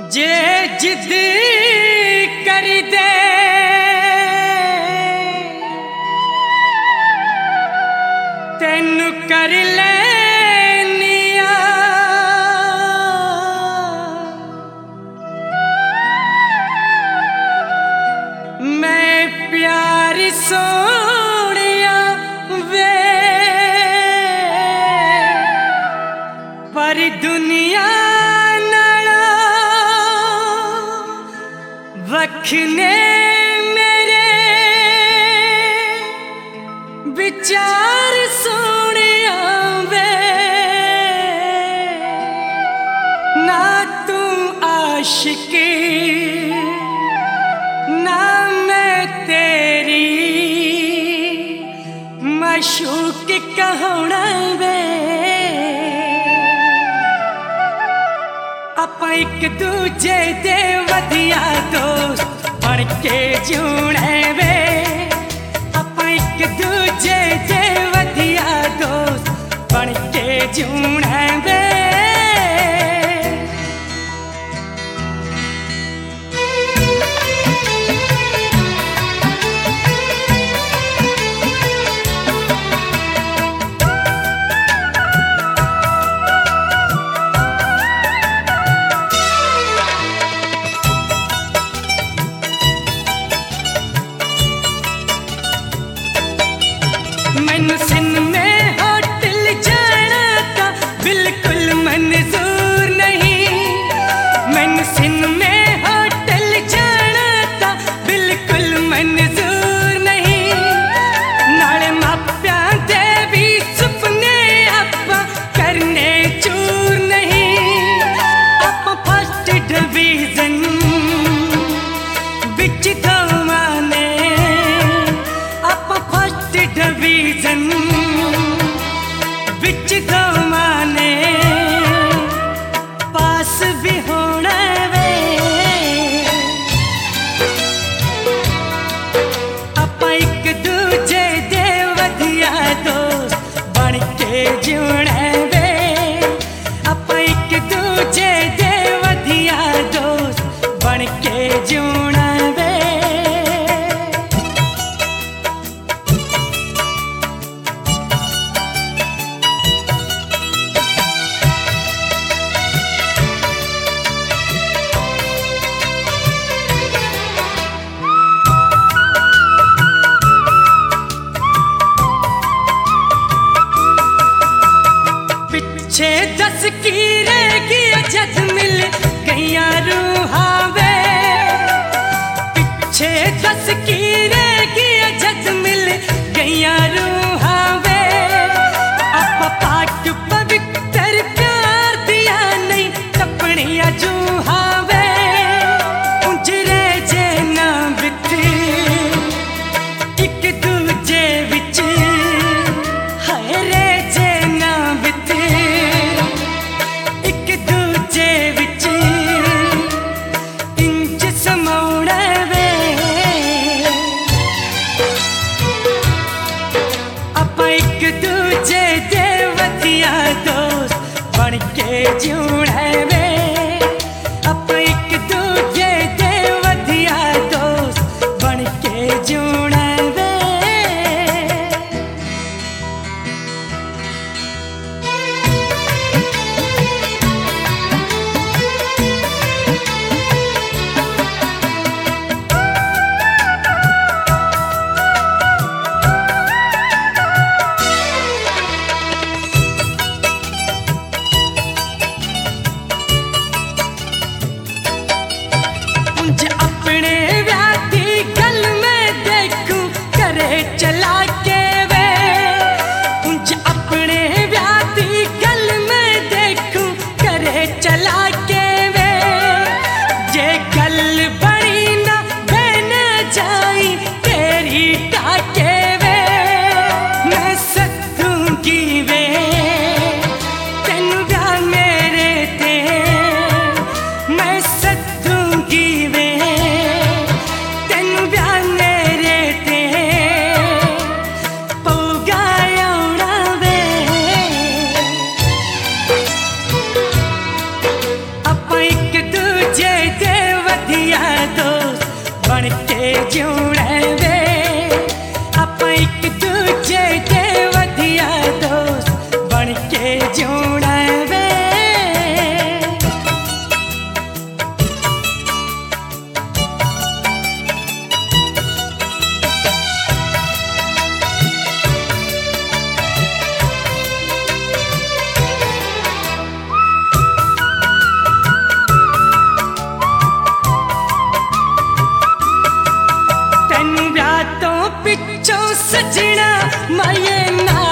जे जिद कर दे तेनू कर लेनिया, मैं प्यार सोनिया वे पर दुनिया वखने मेरे विचार सोनिया वे, ना तू आशिकी ना मैं तेरी माशूक कहना वे। आपां एक दूजे दे वधिया दोस्त बन के जीने वे, आपां एक दूजे दे वधिया दोस्त बन के जीने वे। मैनू सिन में होटल जाना था बिल्कुल मंजूर नहीं, मैनू सिन में होटल जाना था बिल्कुल मंजूर नहीं। नाले मापियां दे भी सुपने आपां करने चूर नहीं, आपां फर्स्ट डिवीजन विच दोवां ने, आपां फर्स्ट डिवीजन विच दोवां ने पास भी होना वे। आपां एक दूजे दे वधिया दोस्त बन के जीने वे, आपां एक दूजे दे वधिया दोस्त बन के जीना वे। पिछे दस की रहेगी जद मिल गईयां रूहां वे, पिछे दस की रहेगी जद मिल गईयां रूहां वे। आपां पाक पवित्र प्यार दिया नहीं टपणियां जूहां वे, उंज रह जे ना बित एक दूजे विच, हाय रह जे ना बित एक दूजे विच इंज समाउणा वे। आपां एक दूजे दे वधिया दोस्त बन के जीने वे, आपां एक दूजे दे वधिया दोस्त बन के जीने वे। अपने व्याधी गल में देखूं करे चला के वे, उंज अपने व्याधी गल में देखूं करे चला के वे। जे गल बनी ना बन जाई तेरी टाके वे, मैं सदूंगी वे तेनू ब्याह मेरे ते, मैं सदूंगी वे तेनू ब्याह मेरे ते, पऊगा आउणा वे। आपां एक दूजे सजना माये ना